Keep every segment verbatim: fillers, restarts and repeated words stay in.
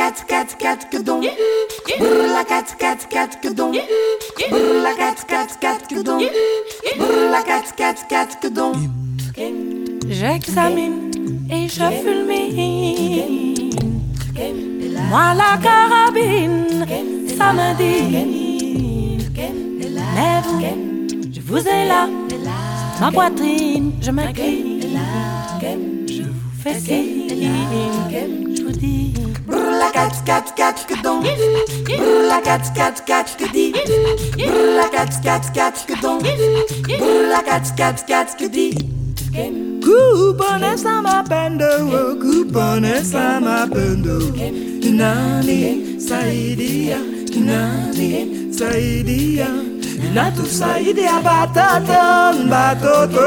cat cat cat que donc. Brr la cat cat cat que donc. Brr la cat cat cat que donc. Brr la cat cat cat que donc. J'examine et je fulmine. Moi la carabine, ça me dit. Mais vous, je vous ai là, ma poitrine, je m'incline. Je vous fais signe, je vous dis. Brr la cat cat cat que donc. Brr la cat cat cat que dit. Brr la cat cat cat que donc. Brr la cat cat cat que dit. Kupone sama pendo, kupone sama pendo. Nani saidia, nani saidia. Natu saidia batoto, batoto,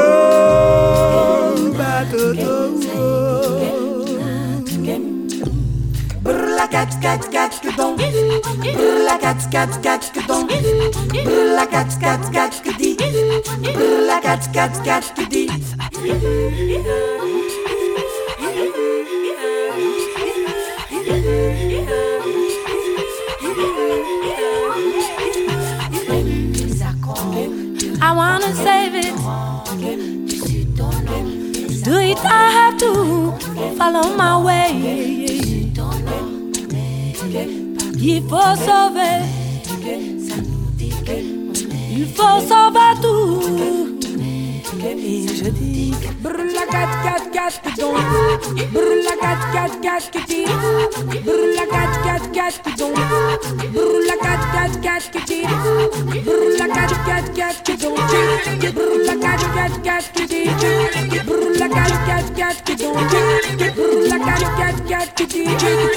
batoto. Brr la cat cat cat que donc. Brr la cat cat cat que donc. Brr la cat cat cat que dit. Brr la cat cat cat que dit. I wanna save it. Do it, I have to follow my way. Il faut sauver. Il faut sauver tout. Et je dis brr la cat cat cat que donc. Brr la cat cat cat que dit. Brr la cat cat cat que donc. Brr la cat cat cat que dit. Brr la cat cat cat que donc. Brr la cat cat cat que dit. Brr la cat cat cat que donc. Brr la cat cat cat que dit.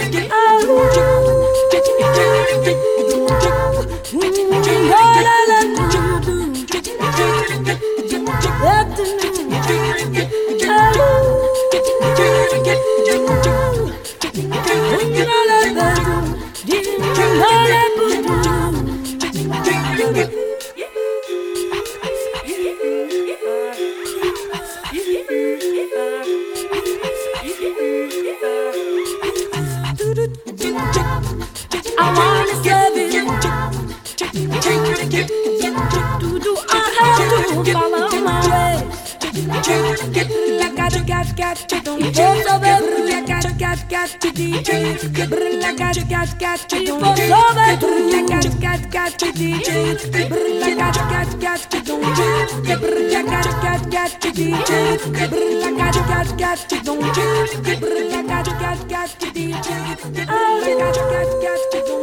I wanna save it. To do I have to follow my way. La cat cat cat que donc. La cat cat cat que dit. La cat cat cat que donc. La cat cat cat que dit. La cat cat cat que donc. La cat cat cat que dit. La cat cat cat que donc. La cat cat cat que dit. La cat cat cat que donc.